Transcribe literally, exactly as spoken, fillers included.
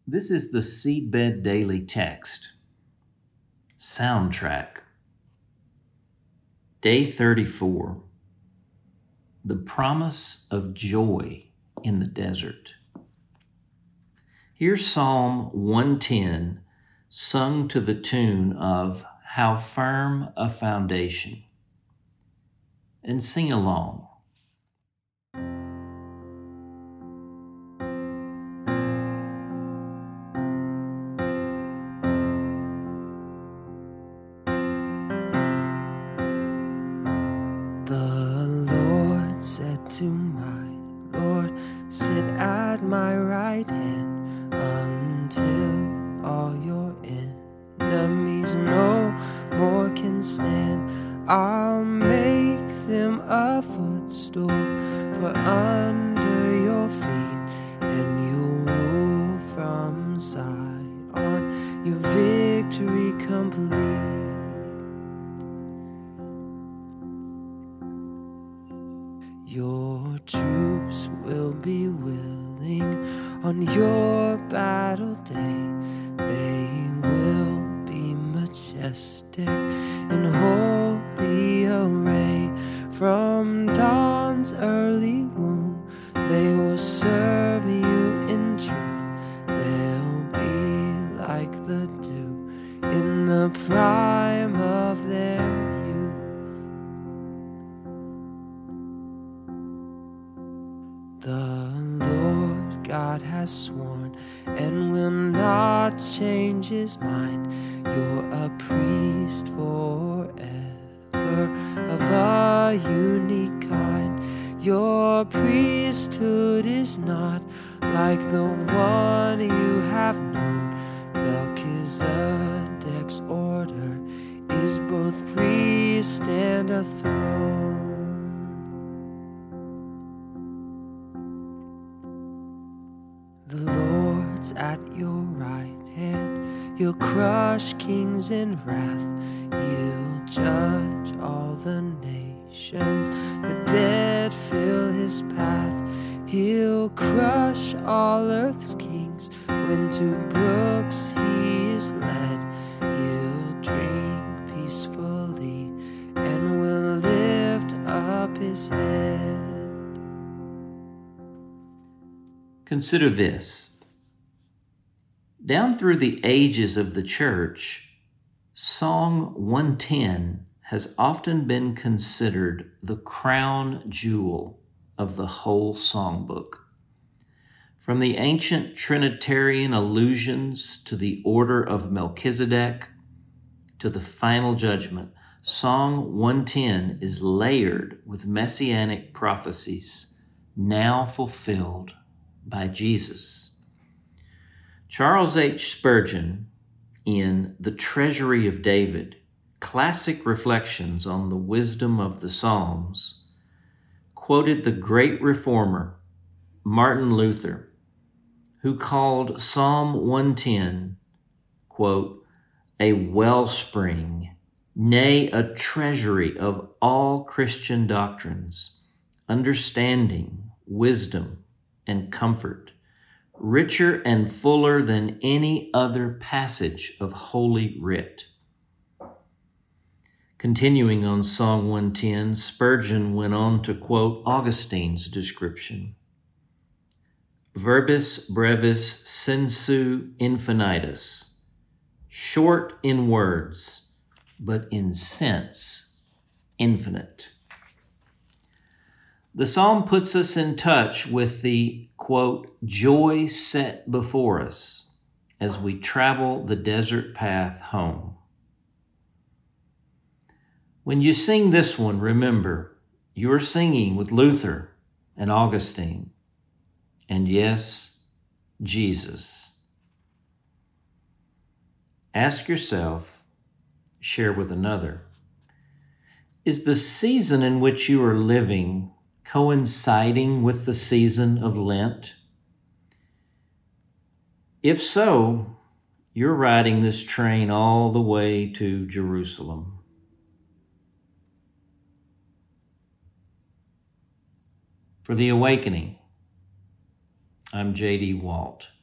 This is the Seedbed Daily Text. Soundtrack. Day thirty-four. The promise of joy in the desert. Here's Psalm one ten, sung to the tune of How Firm a Foundation. And sing along. The Lord said to my Lord, sit at my right hand until all your enemies no more can stand. I'll make them a footstool for under your feet, and you'll rule from Zion, your victory complete. Your troops will be willing on your battle day. They will be majestic in holy array. From dawn's early womb, they will serve you in truth. They'll be like the dew in the prime of their youth. The Lord God has sworn and will not change his mind. You're a priest forever, of a unique kind. Your priesthood is not like the one you have known. Melchizedek's order is both priest and a throne. The Lord's at your right hand. He'll crush kings in wrath. He'll judge all the nations. The dead fill his path. He'll crush all earth's kings. When to brooks he is led, he'll drink peacefully and will lift up his head. Consider this. Down through the ages of the church, Song one ten has often been considered the crown jewel of the whole songbook. From the ancient Trinitarian allusions to the order of Melchizedek to the final judgment, Song one ten is layered with messianic prophecies now fulfilled by Jesus. Charles H. Spurgeon, in The Treasury of David, Classic Reflections on the Wisdom of the Psalms, quoted the great reformer Martin Luther, who called Psalm one ten, quote, a wellspring, nay, a treasury of all Christian doctrines, understanding, wisdom, and comfort, richer and fuller than any other passage of Holy Writ. Continuing on Song one ten, Spurgeon went on to quote Augustine's description. Verbis brevis sensu infinitus, short in words, but in sense infinite. The psalm puts us in touch with the, quote, joy set before us as we travel the desert path home. When you sing this one, remember, you're singing with Luther and Augustine, and yes, Jesus. Ask yourself, share with another, is the season in which you are living coinciding with the season of Lent? If so, you're riding this train all the way to Jerusalem. For The Awakening, I'm J D Walt.